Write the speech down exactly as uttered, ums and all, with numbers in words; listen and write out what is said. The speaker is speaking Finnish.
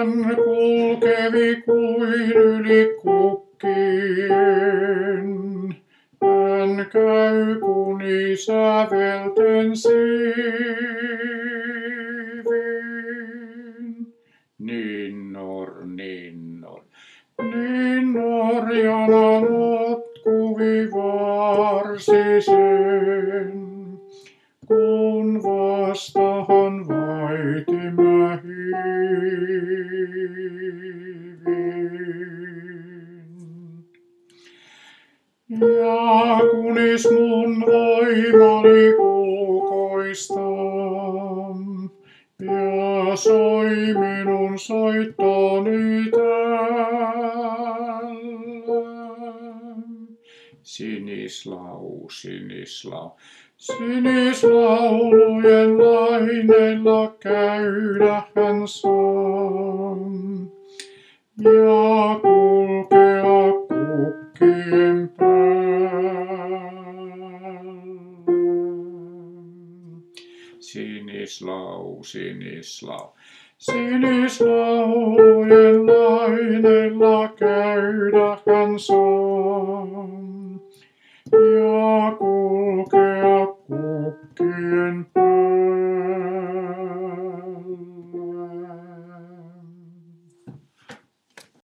Hän kulkevi kuin yli kukkien. Hän käy kuni sävelten siivin. Ninnor, ninnor, ninnor jana notkuvi varsisen. Kun vastahan vaihtimä hiivin. Ja kunis mun voimani kukoista, ja soi minun soittoni täällä. Sinislau, sinislau, sinislaulujen laineilla käydä hän saa. Ja kulkea kukkien päällä. Sinislau, sinislau, sinislaulujen laineilla käydä hän saa. Ja kulkea kukkien päällä.